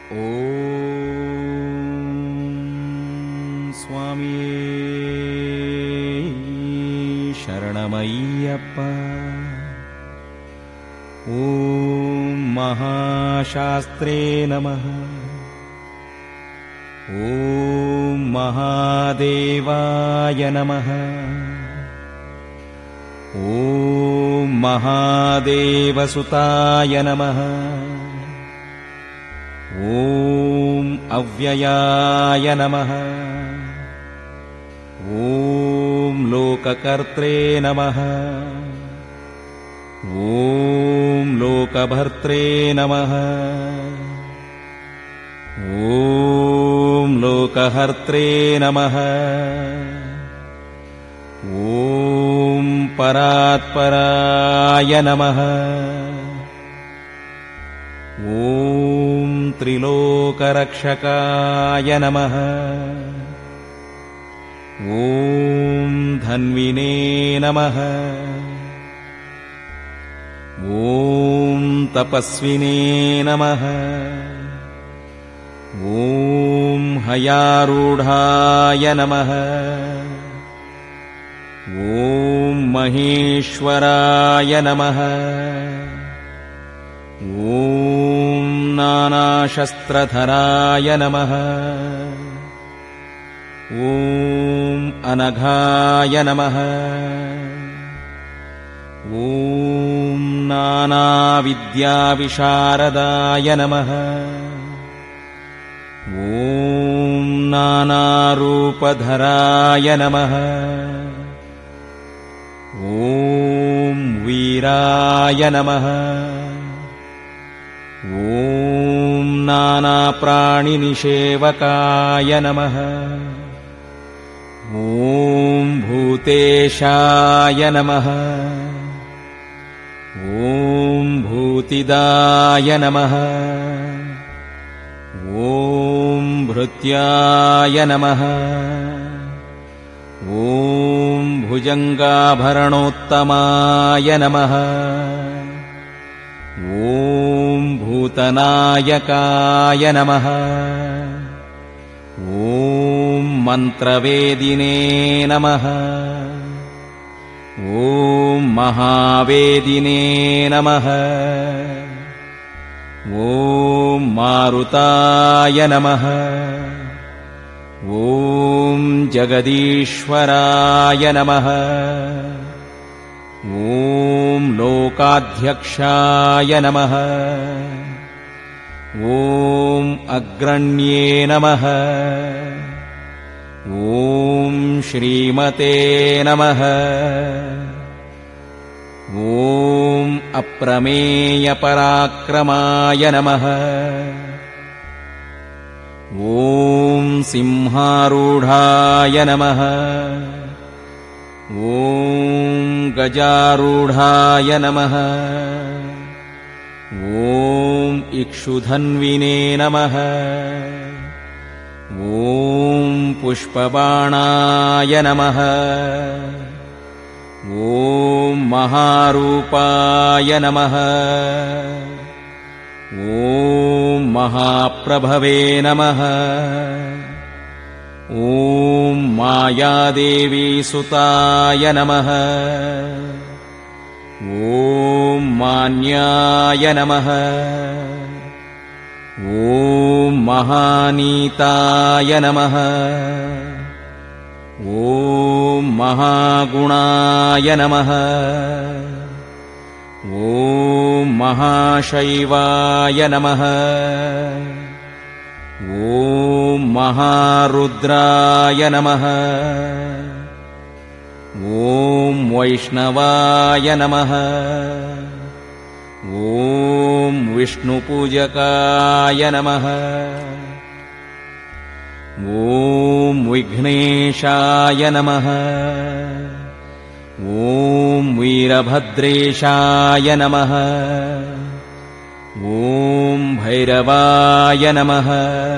ॐ स्वामी शरणमय्यप्पा। ॐ महाशास्त्रे नमः। ॐ महादेवाय नमः। ॐ महादेवसुताय नमः। ॐ अव्ययाय नमः। ॐ लोककर्त्रे नमः। ॐ लोकभर्त्रे नमः। ॐ लोकहर्त्रे नमः। ॐ परात्पराय नमः। ॐ त्रिलोकरक्षकाय नमः। ॐ धन्विने नमः। ॐ तपस्विने नमः। ॐ हयारूढाय नमः। ॐ महेश्वराय नमः। ॐ नानाशस्त्रधराय नमः। ॐ अनघाय नमः। ॐ नानाविद्याविशारदाय नमः। ॐ नानारूपधराय नमः। ॐ वीराय नमः। ॐ नानाप्राणिनिषेवकाय नमः। ॐ भूतेशाय नमः। ॐ भूतिदाय नमः। ॐ भृत्याय नमः। ॐ भुजङ्गाभरणोत्तमाय नमः। ॐ भूतनायकाय नमः। ॐ मन्त्रवेदिने नमः। ॐ महावेदिने नमः। ॐ मारुताय नमः। ॐ जगदीश्वराय नमः। ॐ लोकाध्यक्षाय नमः। ॐ अग्रण्ये नमः। ॐ श्रीमते नमः। ॐ अप्रमेयपराक्रमाय नमः। ॐ सिंहारूढाय नमः। ॐ गजारूढाय नमः। ॐ इक्षुधन्विने नमः। ॐ पुष्पबाणाय नमः। ॐ महारूपाय नमः। ॐ महाप्रभवे नमः। ॐ मायादेवीसुताय नमः। ॐ मान्याय नमः। ॐ महानीताय नमः। ॐ महागुणाय नमः। ॐ महाशैवाय नमः। ॐ महारुद्राय नमः। ॐ वैष्णवाय नमः। ॐ विष्णुपूजकाय नमः। ॐ विघ्नेशाय नमः। ॐ वीरभद्रेशाय नमः। ॐ भैरवाय नमः।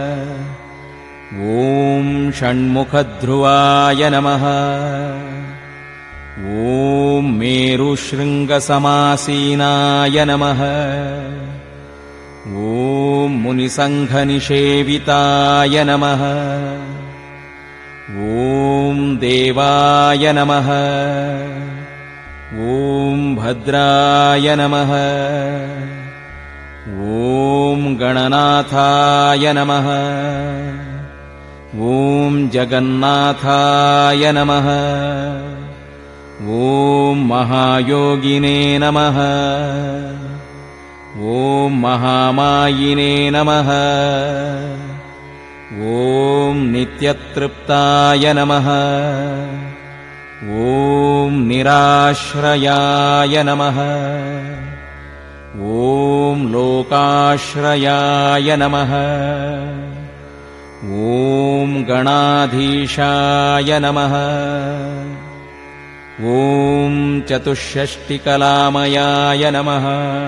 ॐ षण्मुखध्रुवाय नमः। ॐ मेरुशृङ्गसमासीनाय नमः। ॐ मुनिसङ्घनिषेविताय नमः। ॐ देवाय नमः। ॐ भद्राय नमः। ॐ गणनाथाय नमः। ॐ जगन्नाथाय नमः। ॐ महायोगिने नमः। ॐ महामायिने नमः। ॐ नित्यतृप्ताय नमः। ॐ निराश्रयाय नमः। ॐ लोकाश्रयाय नमः। ॐ गणाधीशाय नमः। ॐ चतुष्षष्टिकलामयाय नमः।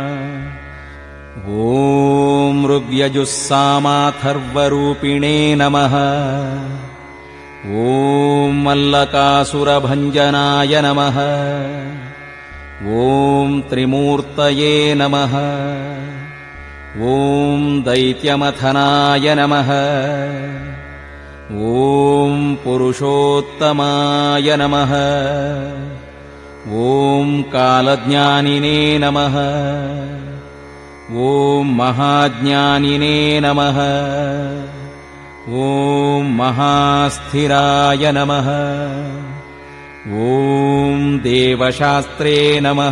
ॐ ऋग्यजुस्सामाथर्वरूपिणे नमः। ॐ मल्लकासुरभञ्जनाय नमः। ॐ त्रिमूर्तये नमः। ॐ दैत्यमथनाय नमः। ॐ पुरुषोत्तमाय नमः। ॐ कालज्ञानिने नमः। ॐ महाज्ञानिने नमः। ॐ महास्थिराय नमः। ॐ देवशास्त्रे नमः।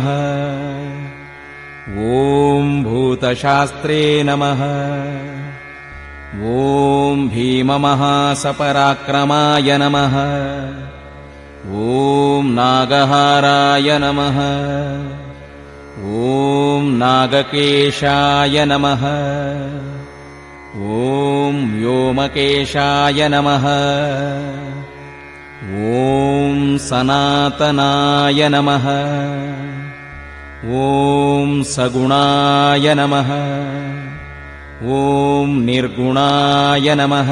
ॐ भूतशास्त्रे नमः। ॐ भीममहासपराक्रमाय नमः। ॐ नागहाराय नमः। ॐ नागकेशाय नमः। ॐ व्योमकेशाय नमः। ॐ सनातनाय नमः। ॐ सगुणाय नमः। ॐ निर्गुणाय नमः।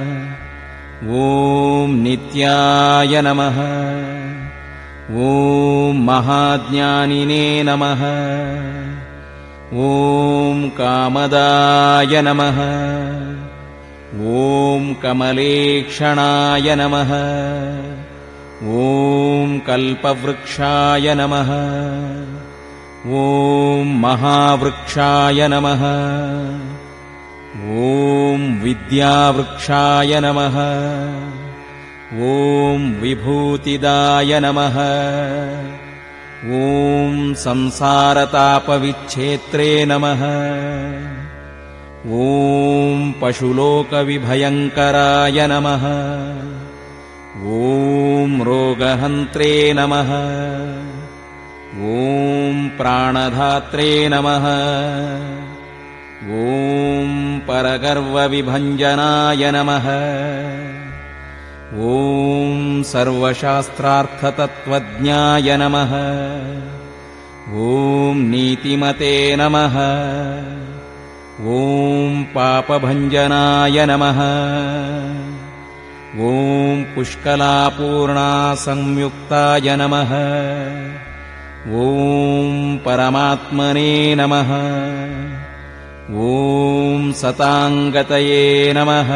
ॐ नित्याय नमः। ॐ महाज्ञानिने नमः। ॐ कामदाय नमः। ॐ कमलेक्षणाय नमः। ॐ कल्पवृक्षाय नमः। ॐ महावृक्षाय नमः। ॐ विद्यावृक्षाय नमः। ॐ विभूतिदाय नमः। ॐ संसारतापविच्छेत्रे नमः। ॐ पशुलोकविभयङ्कराय नमः। ॐ रोगहन्त्रे नमः। ॐ प्राणधात्रे नमः। ॐ परगर्वविभञ्जनाय नमः। ॐ सर्वशास्त्रार्थतत्त्वज्ञाय नमः। ॐ नीतिमते नमः। ॐ पापभञ्जनाय नमः। ॐ पुष्कलापूर्णासंयुक्ताय नमः। ॐ परमात्मने नमः। ॐ सताङ्गतये नमः।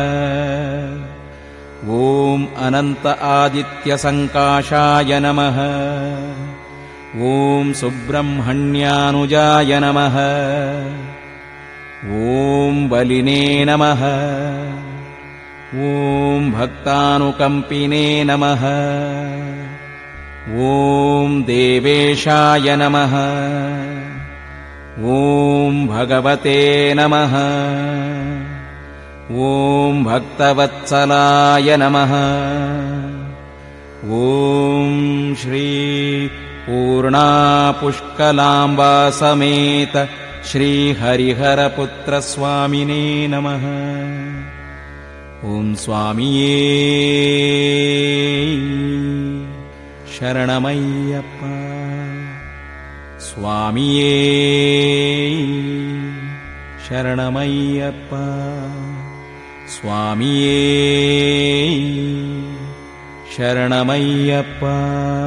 ॐ अनन्त आदित्यसङ्काशाय नमः। ॐ सुब्रह्मण्यानुजाय नमः। ॐ बलिने नमः। ॐ भक्तानुकम्पिने नमः। ॐ देवेशाय नमः। ॐ भगवते नमः। ॐ भक्तवत्सलाय नमः। ॐ श्री पूर्णापुष्कलाम्बा समेत श्रीहरिहरपुत्रस्वामिने नमः। ॐ स्वामिये शरणमय्यप्पा। स्वामिये शरणमय्यप्पा। स्वामिये शरणमय्यप्पा।